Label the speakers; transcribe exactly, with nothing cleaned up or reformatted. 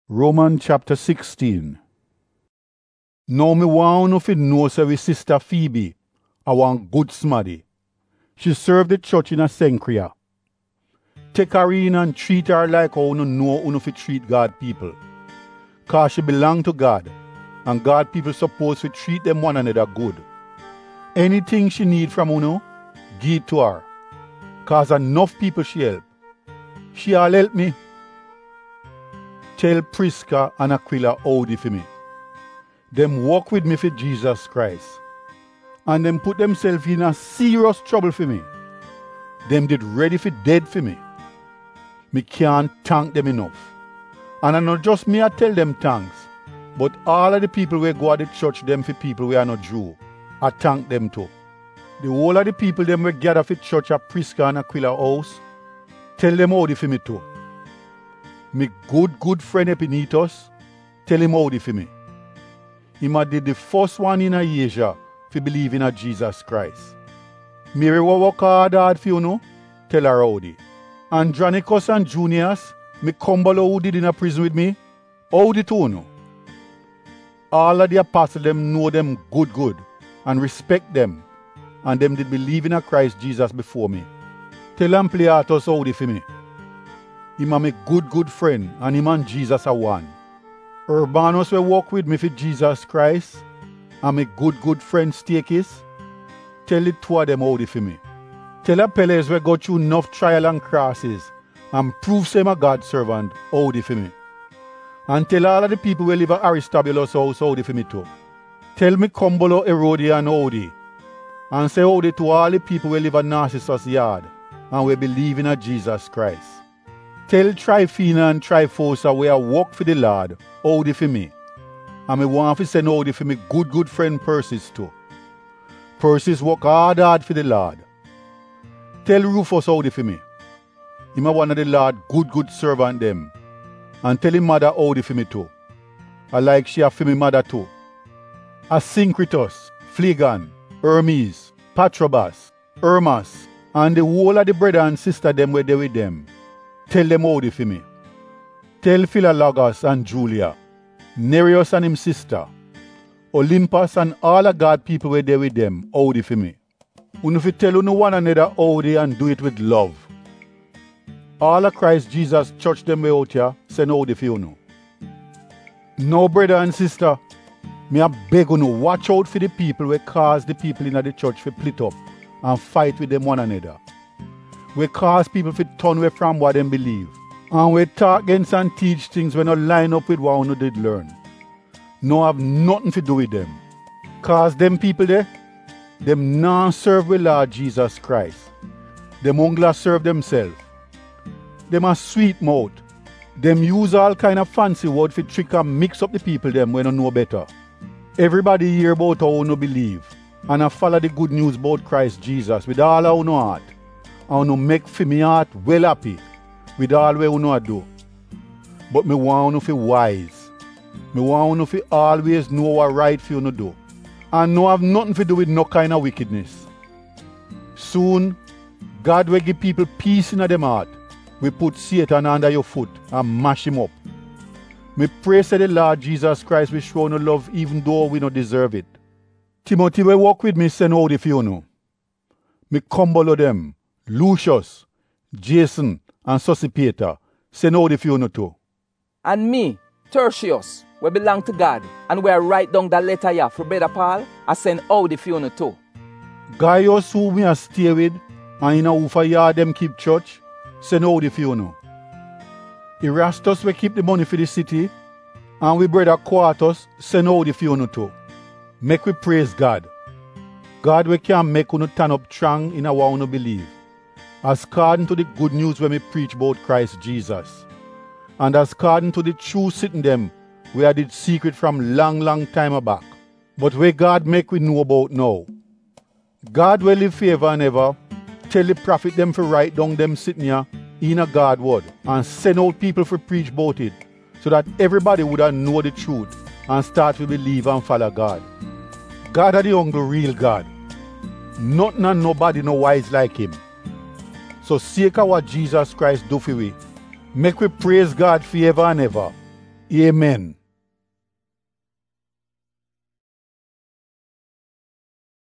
Speaker 1: Romans chapter sixteen. Now me want unu fi know say we sister Phoebe, a one good smaddy. She served the church in a Cenchrea. Take her in and treat her like how unu know unu fi treat God people. Cause she belong to God, and God people supposed to treat them one another good. Anything she need from unu, give to her. Cause enough people she help. She all help me. Tell Prisca and Aquila howdy for me. Them walk with me for Jesus Christ. And them put themselves in a serious trouble for me. Them did ready for dead for me. Me can't thank them enough. And I not just me I tell them thanks, but all of the people who go to the church them for people who are not Jew, I thank them too. The whole of the people them we gather for church at Prisca and Aquila house, tell them howdy for me too. Me good, good friend Epinetus, tell him howdy for me. Him a did the first one in Asia to believe in a Jesus Christ. Mary will work hard hard for you know, tell her howdy. Andronicus and Junius, me Cumbalo who did in a prison with me, howdy to you know. All of the apostles them know them good good and respect them, and them did believe in a Christ Jesus before me. Tell Ampliatus howdy for me. Him a me good good friend, and him and Jesus are one. Urbanus will walk with me for Jesus Christ, and me good good friend Stakis. Tell the two of them howdy for me. Tell Apelles will go through enough trial and crosses, and prove them a God servant howdy for me. And tell all of the people who live at Aristobulus house howdy for me too. Tell me Cumbalo Herodian howdy, and say howdy to all the people who live at Narcissus yard, and we believe in a Jesus Christ. Tell Tryphena and Tryphosa where I work for the Lord, howdy for me. And me want to send howdy for me good good friend Persis too. Persis work hard hard for the Lord. Tell Rufus howdy for me. Him a one of the Lord good good servant them. And tell him mother howdy for me too. I like she have for me mother too. Asyncritus, Phlegon, Hermes, Patrobas, Hermas, and the whole of the brother and sister them were there with them. Tell them howdy for me. Tell Philologus and Julia, Nereus and him sister, Olympus and all of God people were there with them, howdy for me. Unu fi tell unu one another howdy and do it with love. All of Christ Jesus church them way out here, send howdy for unu. No brother and sister, me a beg unu watch out for the people who cause the people in the church to split up and fight with them one another. We cause people to turn away from what them believe. And we talk against and teach things when not line up with what we did learn. No have nothing to do with them. Cause them people there, them non serve with Lord Jesus Christ. Them only serve themselves. Them a sweet mouth. Them use all kind of fancy word for trick and mix up the people them when they know better. Everybody hear about how we no believe and I follow the good news about Christ Jesus with all our no heart. And you make for me heart well happy with all we you know do. But me want you to be wise. Me want you to always know what right for you to do. And no have nothing to do with no kind of wickedness. Soon, God will give people peace in them heart. We put Satan under your foot and mash him up. Me pray say the Lord Jesus Christ will show no love even though we don't deserve it. Timothy will walk with me send howdy for you know. Me Cumbalo them. Lucius, Jason, and Sosipater, send howdy for you know too.
Speaker 2: And me, Tertius, we belong to God, and we write down that letter here for Brother Paul, I send howdy for you know too.
Speaker 1: Gaius who me a stay with, and in a Ufa yard them keep church, send howdy for you know. Erastus we keep the money for the city, and we brother Quartus, send howdy for you know too. Make we praise God. God we can make you turn up strong in what you believe. As according to the good news when we preach about Christ Jesus. And as according to the true sitting them, we are did secret from long, long time back. But where God make we know about now. God will live forever and ever. Tell the prophet them for write down them sitting here in a God word and send out people for preach about it so that everybody would have know the truth and start to believe and follow God. God are the only real God. Nothing and nobody no wise like him. So seek what Jesus Christ do for we. Make we praise God forever and ever. Amen.